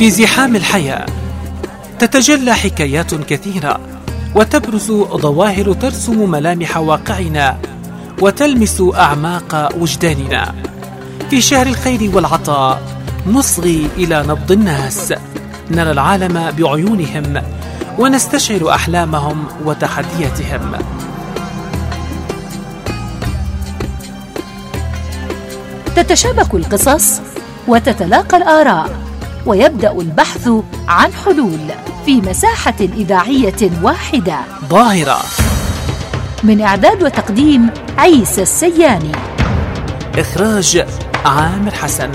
في زحام الحياة تتجلى حكايات كثيرة، وتبرز ظواهر ترسم ملامح واقعنا وتلمس أعماق وجداننا. في شهر الخير والعطاء نصغي إلى نبض الناس، نرى العالم بعيونهم ونستشعر أحلامهم وتحدياتهم. تتشابك القصص وتتلاقى الآراء، ويبدأ البحث عن حلول في مساحة إذاعية واحدة. ظاهرة، من إعداد وتقديم عيسى السياني، إخراج عامر حسن.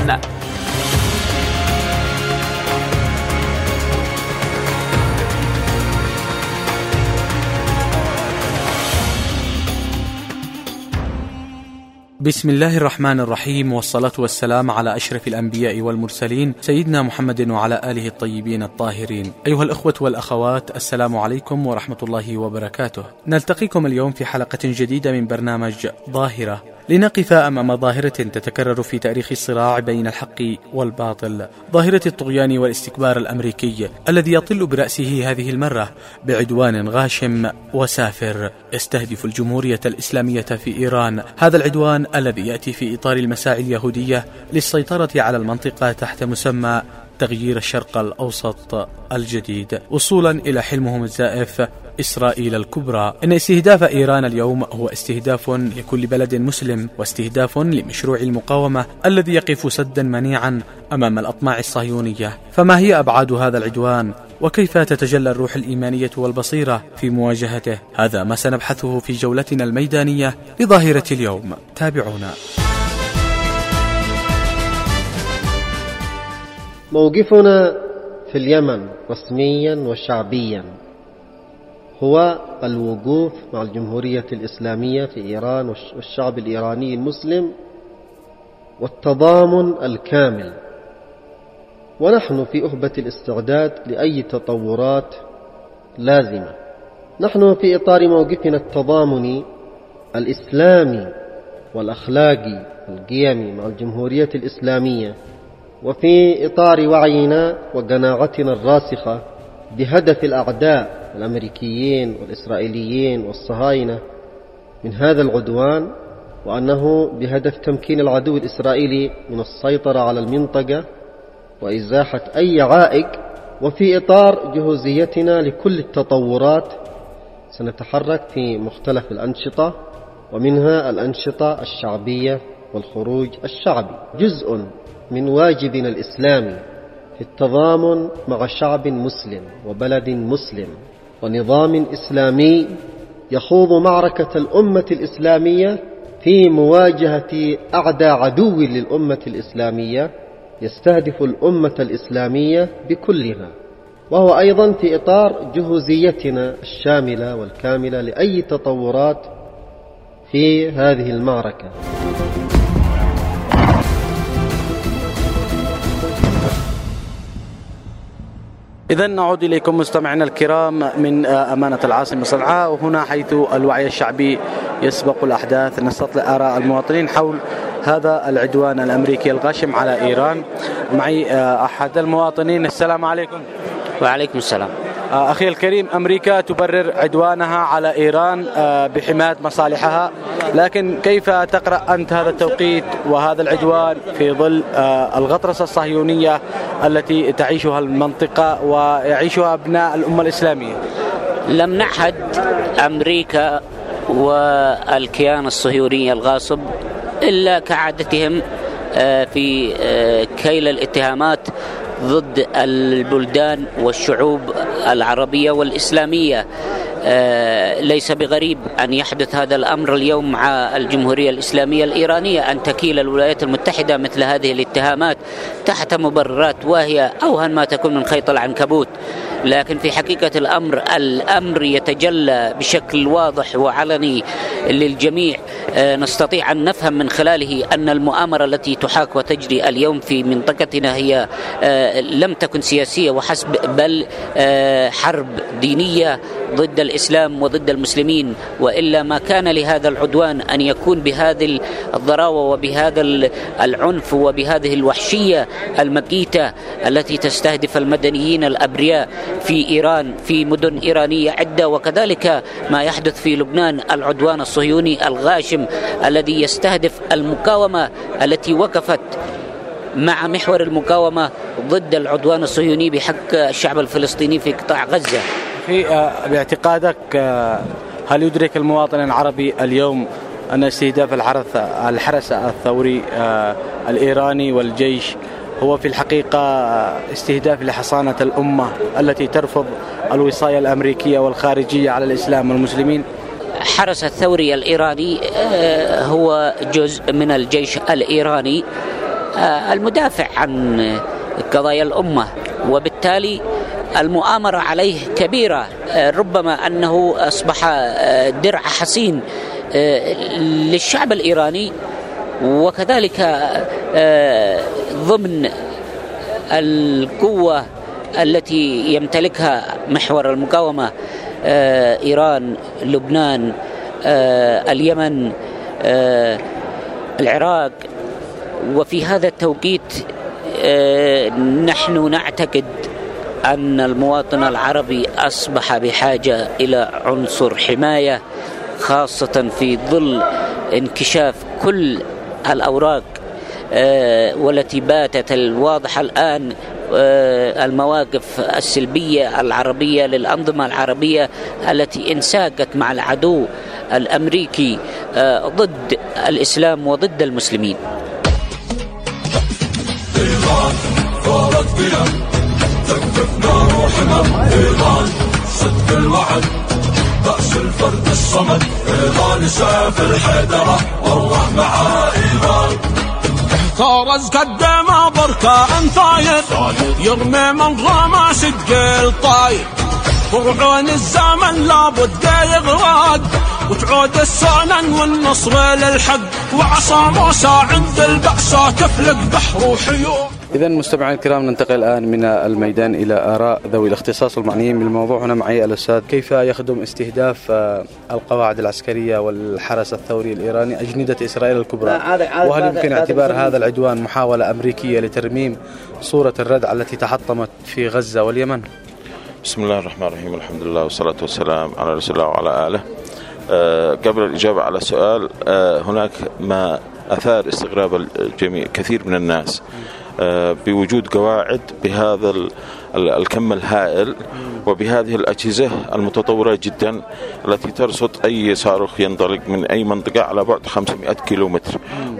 بسم الله الرحمن الرحيم، والصلاة والسلام على أشرف الأنبياء والمرسلين سيدنا محمد وعلى آله الطيبين الطاهرين. أيها الأخوة والأخوات، السلام عليكم ورحمة الله وبركاته. نلتقيكم اليوم في حلقة جديدة من برنامج ظاهرة، لنقف أمام ظاهرة تتكرر في تاريخ الصراع بين الحق والباطل، ظاهرة الطغيان والاستكبار الأمريكي الذي يطل برأسه هذه المرة بعدوان غاشم وسافر يستهدف الجمهورية الإسلامية في إيران. هذا العدوان الذي يأتي في إطار المساعي اليهودية للسيطرة على المنطقة تحت مسمى تغيير الشرق الأوسط الجديد، وصولا إلى حلمهم الزائف إسرائيل الكبرى. إن استهداف إيران اليوم هو استهداف لكل بلد مسلم، واستهداف لمشروع المقاومة الذي يقف سدا منيعا أمام الأطماع الصهيونية. فما هي أبعاد هذا العدوان؟ وكيف تتجلى الروح الإيمانية والبصيرة في مواجهته؟ هذا ما سنبحثه في جولتنا الميدانية لظاهرة اليوم. تابعونا. موقفنا في اليمن رسميا وشعبيا هو الوقوف مع الجمهورية الإسلامية في إيران والشعب الإيراني المسلم والتضامن الكامل، ونحن في أهبة الاستعداد لأي تطورات لازمة. نحن في إطار موقفنا التضامني الإسلامي والأخلاقي القيمي مع الجمهورية الإسلامية، وفي إطار وعينا وقناعتنا الراسخة بهدف الأعداء الأمريكيين والإسرائيليين والصهاينة من هذا العدوان، وأنه بهدف تمكين العدو الإسرائيلي من السيطرة على المنطقة وإزاحة أي عائق. وفي إطار جهوزيتنا لكل التطورات سنتحرك في مختلف الأنشطة، ومنها الأنشطة الشعبية والخروج الشعبي. جزء من واجبنا الإسلامي في التضامن مع شعب مسلم وبلد مسلم ونظام إسلامي يخوض معركة الأمة الإسلامية في مواجهة أعدى عدو للأمة الإسلامية يستهدف الأمة الإسلامية بكلها، وهو أيضا في إطار جهوزيتنا الشاملة والكاملة لأي تطورات في هذه المعركة. إذن نعود إليكم مستمعينا الكرام من أمانة العاصمة صنعاء، وهنا حيث الوعي الشعبي يسبق الأحداث نستطلع آراء المواطنين حول هذا العدوان الأمريكي الغاشم على إيران. معي أحد المواطنين. السلام عليكم. وعليكم السلام. أخي الكريم، أمريكا تبرر عدوانها على إيران بحماية مصالحها، لكن كيف تقرأ أنت هذا التوقيت وهذا العدوان في ظل الغطرسة الصهيونية التي تعيشها المنطقة ويعيشها أبناء الأمة الإسلامية؟ لم نعهد أمريكا والكيان الصهيوني الغاصب إلا كعادتهم في كيل الاتهامات ضد البلدان والشعوب العربية والإسلامية. ليس بغريب أن يحدث هذا الأمر اليوم مع الجمهورية الإسلامية الإيرانية، أن تكيل الولايات المتحدة مثل هذه الاتهامات تحت مبررات واهية أوهن ما تكون من خيط العنكبوت. لكن في حقيقة الأمر يتجلى بشكل واضح وعلني للجميع. نستطيع أن نفهم من خلاله أن المؤامرة التي تحاك وتجري اليوم في منطقتنا هي لم تكن سياسية وحسب، بل حرب دينية ضد الإسلام وضد المسلمين، وإلا ما كان لهذا العدوان أن يكون بهذه الضراوة وبهذا العنف وبهذه الوحشية المكيتة التي تستهدف المدنيين الأبرياء في إيران، في مدن إيرانية عدة، وكذلك ما يحدث في لبنان العدوان الصهيوني الغاشم الذي يستهدف المقاومة التي وقفت مع محور المقاومة ضد العدوان الصهيوني بحق الشعب الفلسطيني في قطاع غزة. باعتقادك هل يدرك المواطن العربي اليوم أن استهداف الحرس الثوري الإيراني والجيش هو في الحقيقة استهداف لحصانة الأمة التي ترفض الوصاية الأمريكية والخارجية على الإسلام والمسلمين؟ حرس الثوري الإيراني هو جزء من الجيش الإيراني المدافع عن قضايا الأمة، وبالتالي المؤامرة عليه كبيرة، ربما أنه أصبح درع حصين للشعب الإيراني، وكذلك ضمن القوة التي يمتلكها محور المقاومة إيران، لبنان، اليمن، العراق. وفي هذا التوقيت نحن نعتقد أن المواطن العربي أصبح بحاجة إلى عنصر حماية، خاصة في ظل انكشاف كل الأوراق والتي باتت الواضحة الآن، المواقف السلبية العربية للأنظمة العربية التي انساقت مع العدو الأمريكي ضد الإسلام وضد المسلمين. إيران ثورة قيم تكتف نار وحمم، إيران صدق الوعد بأس الفرد الصمد، إيران سيف الحيدرة والله مع إيران. كورز قدم بركان ثاير يرمي من غماس الجيل طاير، فرعون الزمن لابد يغرد وتعود السنن والنصر للحق، وعصا موسى عند البأس تفلق بحر وحيوم. إذا مستمعينا الكرام ننتقل الآن من الميدان إلى آراء ذوي الاختصاص المعنيين بالموضوع. هنا معي الأستاذ، كيف يخدم استهداف القواعد العسكرية والحرس الثوري الإيراني أجندة إسرائيل الكبرى؟ وهل يمكن اعتبار هذا العدوان محاولة أمريكية لترميم صورة الردع التي تحطمت في غزة واليمن؟ بسم الله الرحمن الرحيم، الحمد لله والصلاة والسلام على رسول الله وعلى آله. قبل الإجابة على السؤال، هناك ما أثار استغراب الجميع كثير من الناس بوجود قواعد بهذا الكم الهائل وبهذه الأجهزة المتطورة جدا التي ترصد أي صاروخ ينطلق من أي منطقة على بعد 500 كيلومتر.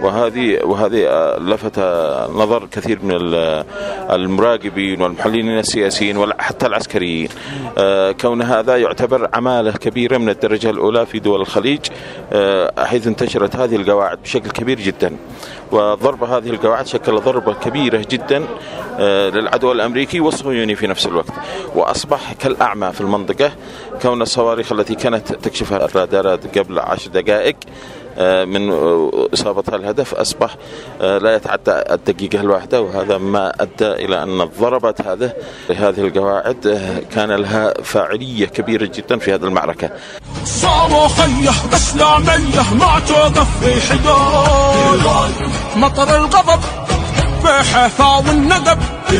وهذه لفت نظر كثير من المراقبين والمحللين السياسيين وحتى العسكريين، كون هذا يعتبر عمالة كبيرة من الدرجة الأولى في دول الخليج، حيث انتشرت هذه القواعد بشكل كبير جدا. وضرب هذه القواعد شكل ضربة كبيرة جدا للعدو الأمريكي والصهيوني في نفس الوقت، وأصبح كالأعمى في المنطقة، كون الصواريخ التي كانت تكشفها الرادارات قبل 10 دقائق من إصابتها الهدف أصبح لا يتعدى الدقيقة الواحدة، وهذا ما أدى إلى أن ضربت هذه القواعد كان لها فاعلية كبيرة جدا في هذه المعركة. صاروخية إسلامية ما توقف في حدود، مطر الغضب في حيفا والندب،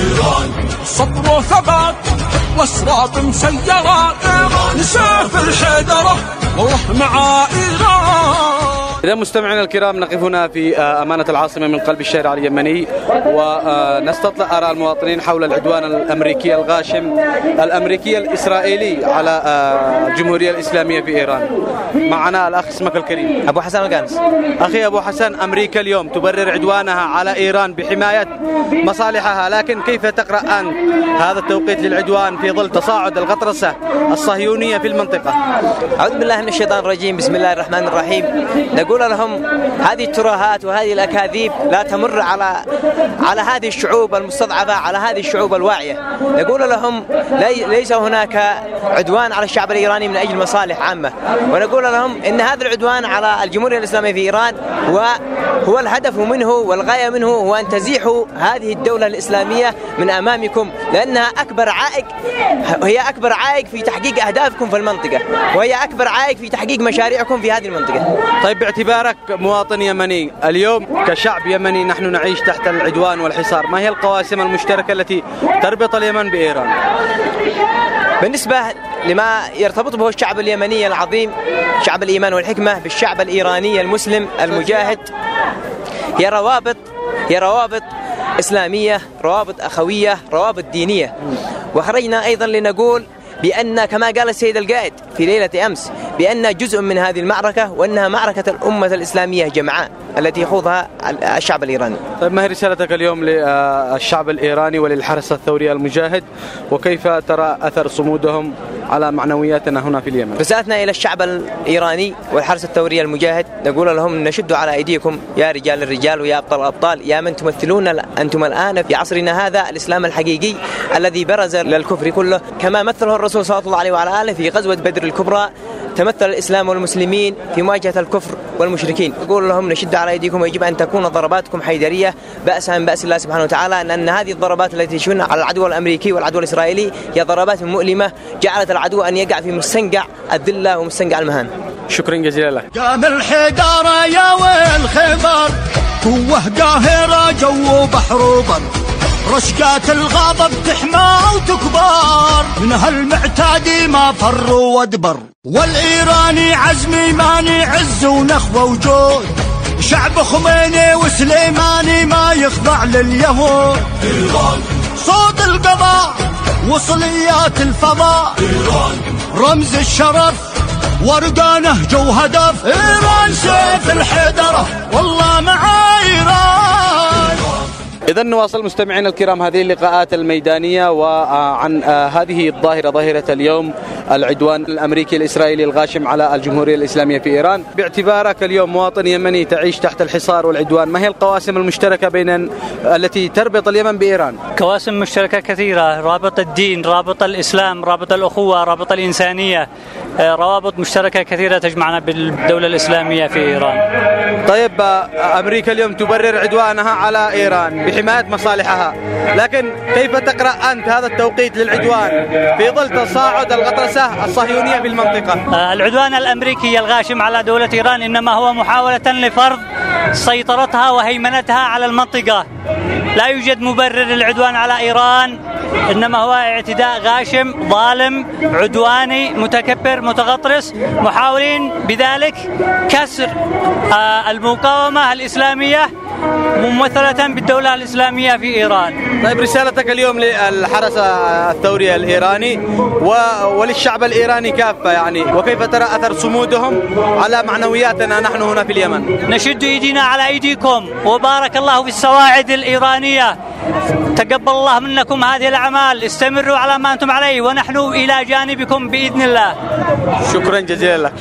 صبر وثبات واسراب مسيرة، سيف الحيدرة والله مع إيران. إذا مستمعينا الكرام نقف هنا في أمانة العاصمة من قلب الشارع اليمني، ونستطلع آراء المواطنين حول العدوان الأمريكي الغاشم الأمريكي الإسرائيلي على الجمهورية الإسلامية في إيران. معنا الأخ اسمك الكريم أبو حسن القانس. أخي أبو حسن، أمريكا اليوم تبرر عدوانها على إيران بحماية مصالحها، لكن كيف تقرأ أنت هذا التوقيت للعدوان في ظل تصاعد الغطرسة الصهيونية في المنطقة؟ أعوذ بالله من الشيطان الرجيم، بسم الله الرحمن الرحيم. نقول نقول لهم هذه الترهات وهذه الأكاذيب لا تمر على هذه الشعوب المستضعفة، على هذه الشعوب الواعية. نقول لهم ليس هناك عدوان على الشعب الإيراني من أجل مصالح عامة، ونقول لهم إن هذا العدوان على الجمهورية الإسلامية في إيران هو الهدف منه والغاية منه هو أن تزيحوا هذه الدولة الإسلامية من أمامكم، لأنها هي أكبر عائق في تحقيق أهدافكم في المنطقة، وهي أكبر عائق في تحقيق مشاريعكم في هذه المنطقة. طيب، باعتبارك مواطن يمني، اليوم كشعب يمني نحن نعيش تحت العدوان والحصار، ما هي القواسم المشتركة التي تربط اليمن بإيران؟ بالنسبة لما يرتبط به الشعب اليمني العظيم، شعب الإيمان والحكمة، بالشعب الإيراني المسلم المجاهد، هي روابط إسلامية، روابط أخوية، روابط دينية. وخرجنا أيضا لنقول بأن كما قال السيد القائد في ليلة أمس بأن جزء من هذه المعركة وأنها معركة الأمة الإسلامية جمعاء التي يخوضها الشعب الإيراني. طيب، ما هي رسالتك اليوم للشعب الإيراني وللحرس الثوري المجاهد، وكيف ترى أثر صمودهم على معنوياتنا هنا في اليمن؟ رسالتنا إلى الشعب الإيراني والحرس الثوري المجاهد نقول لهم: نشد على أيديكم يا رجال الرجال ويا أبطال الأبطال، يا من تمثلون أنتم الآن في عصرنا هذا الإسلام الحقيقي الذي برز للكفر كله، كما مثله الرسول صلى الله عليه وعلى آله في غزوة بدر الكبرى، تمثل الإسلام والمسلمين في مواجهة الكفر والمشركين. نقول لهم: نشد على أيديكم، ويجب أن تكون ضرباتكم حيدرية بأسها من بأس الله سبحانه وتعالى، لأن هذه الضربات التي تشن على العدو الأمريكي والعدو الإسرائيلي هي ضربات مؤلمة جعلت العدو أن يقع في مستنقع الذلة ومستنقع المهان. شكرا جزيلا لك. قام الحيدر يا ويل خبر، قوة قاهرة جو بحر وبر، رشقات الغضب تحمى وتكبر، من هالمعتادي ما فر وادبر، والإيراني عزمي ماني عز ونخوة وجود، شعب خميني وسليماني ما يخضع لليهود. صوت القضاء وصليات الفضاء، رمز الشرف ورقانه جو هدف، إيران سيف الحيدرة والله مع إيران. إذن نواصل مستمعينا الكرام هذه اللقاءات الميدانية وعن هذه الظاهرة، ظاهرة اليوم، العدوان الأمريكي الإسرائيلي الغاشم على الجمهورية الإسلامية في إيران. باعتبارك اليوم مواطن يمني تعيش تحت الحصار والعدوان، ما هي القواسم المشتركة التي تربط اليمن بإيران؟ قواسم مشتركة كثيرة، رابط الدين، رابط الإسلام، رابط الأخوة، رابط الإنسانية، روابط مشتركة كثيرة تجمعنا بالدولة الإسلامية في إيران. طيب، أمريكا اليوم تبرر عدوانها على إيران بحماية مصالحها، لكن كيف تقرأ أنت هذا التوقيت للعدوان في ظل تصاعد الغطرسة الصهيونية بالمنطقة؟ العدوان الأمريكي الغاشم على دولة إيران إنما هو محاولة لفرض سيطرتها وهيمنتها على المنطقة. لا يوجد مبرر للعدوان على إيران، إنما هو اعتداء غاشم ظالم عدواني متكبر متغطرس، محاولين بذلك كسر المقاومة الإسلامية ممثلة بالدولة الإسلامية في إيران. طيب، رسالتك اليوم للحرس الثوري الإيراني وللشعب الإيراني كافة يعني، وكيف ترى أثر صمودهم على معنوياتنا نحن هنا في اليمن؟ نشد أيدينا على أيديكم، وبارك الله في السواعد الإيرانية، تقبل الله منكم هذه الأعمال، استمروا على ما أنتم عليه ونحن إلى جانبكم بإذن الله. شكرا جزيلا لك.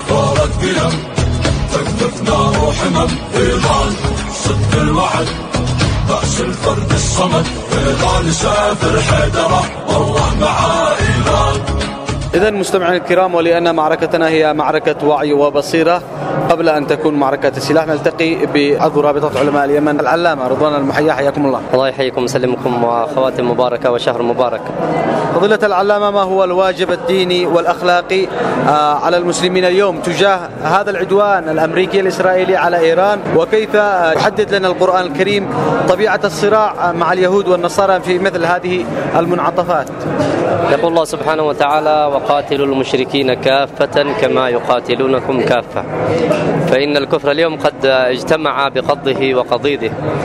تكتفنا وحمم إيران صدق الوعد، بأس الفرد الصمد، إيران سافر حيدرة والله مع إيران. إذن مستمعين الكرام، ولأن معركتنا هي معركة وعي وبصيرة قبل أن تكون معركة سلاح، نلتقي بعضو رابطة علماء اليمن العلامة رضوان المحيا. حياكم الله. الله يحييكم ويسلمكم، وخواتم مباركة وشهر مبارك. فضيلة العلامة، ما هو الواجب الديني والأخلاقي على المسلمين اليوم تجاه هذا العدوان الأمريكي الإسرائيلي على إيران، وكيف يحدد لنا القرآن الكريم طبيعة الصراع مع اليهود والنصارى في مثل هذه المنعطفات؟ يقول الله سبحانه وتعالى: وقاتلوا المشركين كافة كما يقاتلونكم كافة. فإن الكفر اليوم قد اجتمع بقضه وقضيضه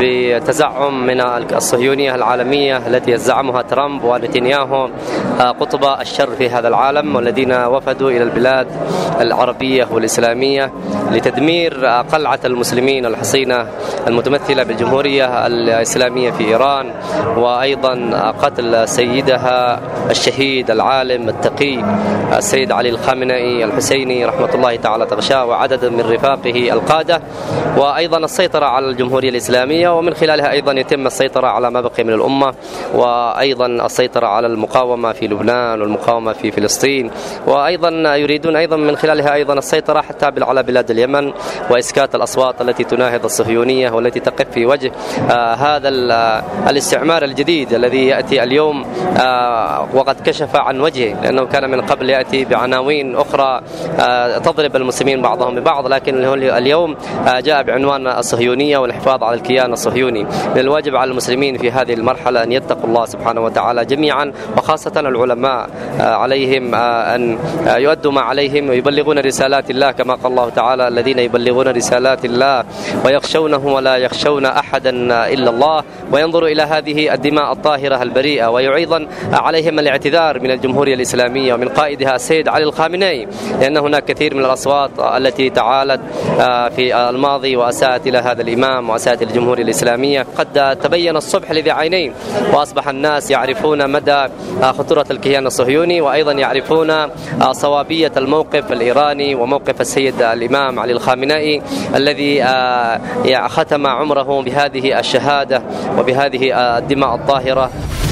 بتزعم من الصهيونية العالمية التي يزعمها ترامب ونتنياهو قطب الشر في هذا العالم، والذين وفدوا إلى البلاد العربية والإسلامية لتدمير قلعة المسلمين الحصينة المتمثلة بالجمهورية الإسلامية في إيران، وأيضا قتل سيدها الشهيد العالم التقي السيد علي الخامنئي الحسيني رحمة الله تعالى تغشاه وعدد من رفاقه القادة، وأيضا السيطرة على الجمهورية الإسلامية، ومن خلالها أيضا يتم السيطرة على ما بقي من الأمة، وأيضا السيطرة على المقاومة في لبنان والمقاومة في فلسطين، وأيضا يريدون أيضا من خلالها أيضا السيطرة حتى على بلاد اليمن وإسكات الأصوات التي تناهض الصهيونية والتي تقف في وجه هذا الاستعمار الجديد الذي يأتي اليوم وقد كشف عن وجهه، لأنه كان من قبل يأتي بعناوين أخرى تضرب المسلمين بعضهم ببعض، لكن اليوم جاء بعنوان الصهيونية والحفاظ على الكيان الصهيوني. من الواجب على المسلمين في هذه المرحلة أن يتقوا الله سبحانه وتعالى جميعا، وخاصة العلماء عليهم أن يؤدوا ما عليهم ويبلغون رسالات الله، كما قال الله تعالى: الذين يبلغون رسالات الله ويخشونه ولا يخشون أحدا إلا الله، وينظروا إلى هذه الدماء الطاهرة البريئة. وأيضا عليهم الاعتذار من الجمهورية الإسلامية ومن قائدها السيد علي الخامنئي، لأن هناك كثير من الأصوات التي تعالت في الماضي وأساءت إلى هذا الإمام وأساءت الجمهورية الإسلامية. قد تبين الصبح لذي عينين، وأصبح الناس يعرفون مدى خطورة الكيان الصهيوني، وأيضا يعرفون صوابية الموقف الإيراني وموقف السيد الإمام علي الخامنئي الذي ختم عمره بهذه الشهادة وبهذه الدماء الطاهرة.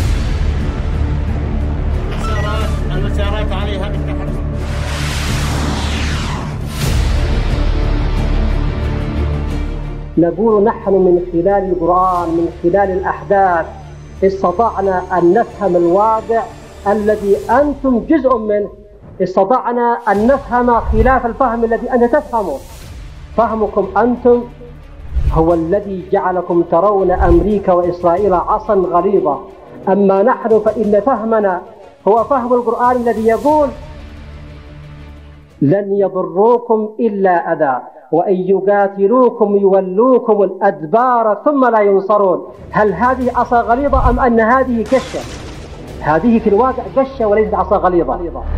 نقول نحن من خلال القرآن، من خلال الأحداث، استطعنا أن نفهم الواقع الذي أنتم جزء منه، استطعنا أن نفهم خلاف الفهم الذي أنت تفهمه. فهمكم أنتم هو الذي جعلكم ترون أمريكا وإسرائيل عصا غليظة، أما نحن فإن فهمنا هو فهم القرآن الذي يقول: لن يضروكم إلا أذى، وإن يقاتلوكم يولوكم الأدبار ثم لا ينصرون. هل هذه عصا غليظة أم أن هذه قشة؟ هذه في الواقع قشة وليست عصا غليظة.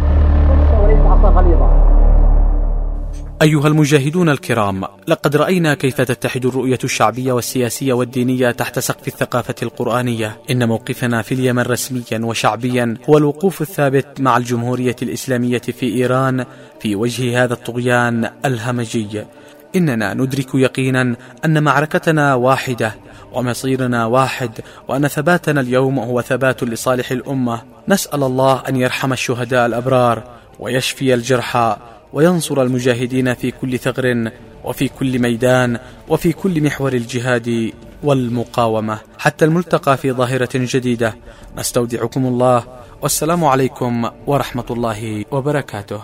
أيها المجاهدون الكرام، لقد رأينا كيف تتحد الرؤية الشعبية والسياسية والدينية تحت سقف الثقافة القرآنية. إن موقفنا في اليمن رسميا وشعبيا هو الوقوف الثابت مع الجمهورية الإسلامية في إيران في وجه هذا الطغيان الهمجي. إننا ندرك يقينا أن معركتنا واحدة ومصيرنا واحد، وأن ثباتنا اليوم هو ثبات لصالح الأمة. نسأل الله أن يرحم الشهداء الأبرار ويشفي الجرحى وينصر المجاهدين في كل ثغر وفي كل ميدان وفي كل محور الجهاد والمقاومة. حتى الملتقى في ظاهرة جديدة، نستودعكم الله، والسلام عليكم ورحمة الله وبركاته.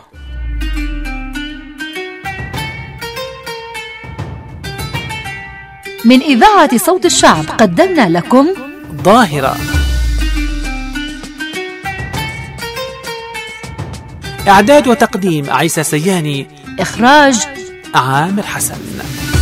من إذاعة صوت الشعب قدمنا لكم ظاهرة. إعداد وتقديم عيسى سياني. إخراج عامر حسن.